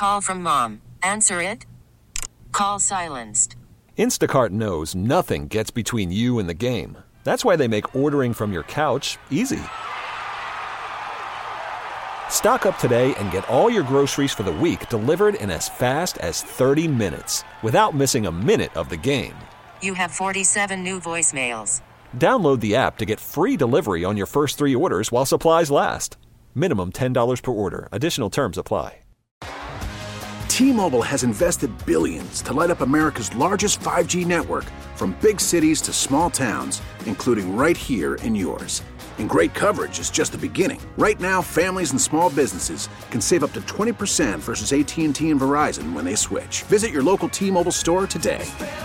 Call from mom. Answer it. Call silenced. Instacart knows nothing gets between you and the game. That's why they make ordering from your couch easy. Stock up today and get all your groceries for the week delivered in as fast as 30 minutes without missing a minute of the game. You have 47 new voicemails. Download the app to get free delivery on your first 3 orders while supplies last. Minimum $10 per order. Additional terms apply. T-Mobile has invested billions to light up America's largest 5G network, from big cities to small towns, including right here in yours. And great coverage is just the beginning. Right now, families and small businesses can save up to 20% versus AT&T and Verizon when they switch. Visit your local T-Mobile store today.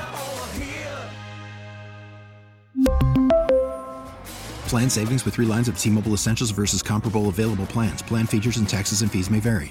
Plan savings with 3 lines of T-Mobile Essentials versus comparable available plans. Plan features and taxes and fees may vary.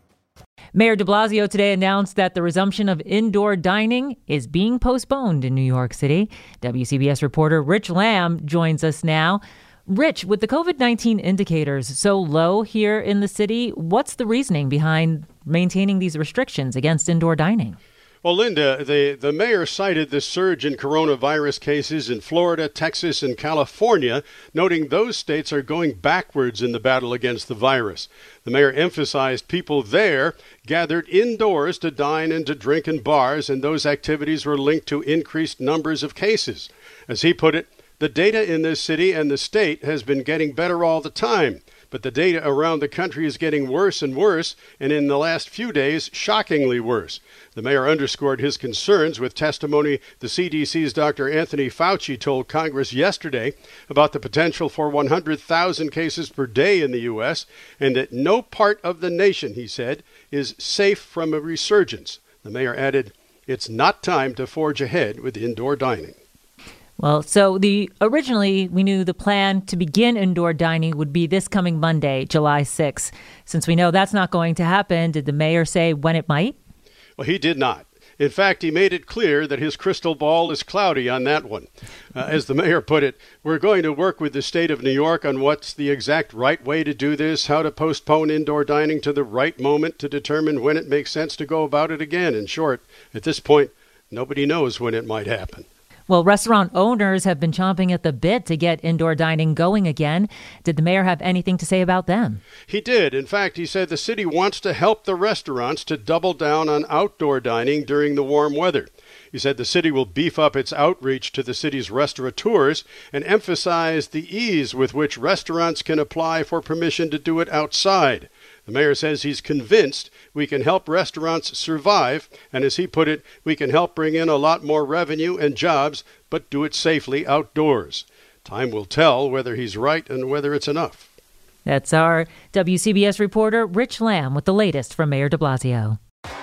Mayor de Blasio today announced that the resumption of indoor dining is being postponed in New York City. WCBS reporter Rich Lamb joins us now. Rich, with the COVID-19 indicators so low here in the city, what's the reasoning behind maintaining these restrictions against indoor dining? Well, Linda, the mayor cited the surge in coronavirus cases in Florida, Texas, and California, noting those states are going backwards in the battle against the virus. The mayor emphasized people there gathered indoors to dine and to drink in bars, and those activities were linked to increased numbers of cases. As he put it, the data in this city and the state has been getting better all the time. But the data around the country is getting worse and worse, and in the last few days, shockingly worse. The mayor underscored his concerns with testimony the CDC's Dr. Anthony Fauci told Congress yesterday about the potential for 100,000 cases per day in the U.S., and that no part of the nation, he said, is safe from a resurgence. The mayor added, "It's not time to forge ahead with indoor dining." Well, so originally we knew the plan to begin indoor dining would be this coming Monday, July 6th. Since we know that's not going to happen, did the mayor say when it might? Well, he did not. In fact, he made it clear that his crystal ball is cloudy on that one. As the mayor put it, we're going to work with the state of New York on what's the exact right way to do this, how to postpone indoor dining to the right moment to determine when it makes sense to go about it again. In short, at this point, nobody knows when it might happen. Well, restaurant owners have been chomping at the bit to get indoor dining going again. Did the mayor have anything to say about them? He did. In fact, he said the city wants to help the restaurants to double down on outdoor dining during the warm weather. He said the city will beef up its outreach to the city's restaurateurs and emphasize the ease with which restaurants can apply for permission to do it outside. The mayor says he's convinced we can help restaurants survive, and as he put it, we can help bring in a lot more revenue and jobs, but do it safely outdoors. Time will tell whether he's right and whether it's enough. That's our WCBS reporter, Rich Lamb, with the latest from Mayor de Blasio.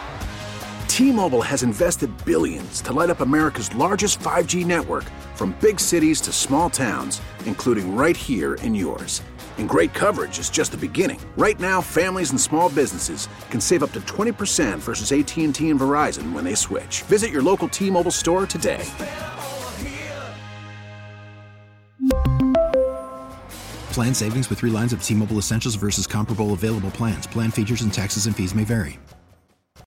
T-Mobile has invested billions to light up America's largest 5G network, from big cities to small towns, including right here in yours. And great coverage is just the beginning. Right now, families and small businesses can save up to 20% versus AT&T and Verizon when they switch. Visit your local T-Mobile store today. Plan savings with 3 lines of T-Mobile Essentials versus comparable available plans. Plan features and taxes and fees may vary.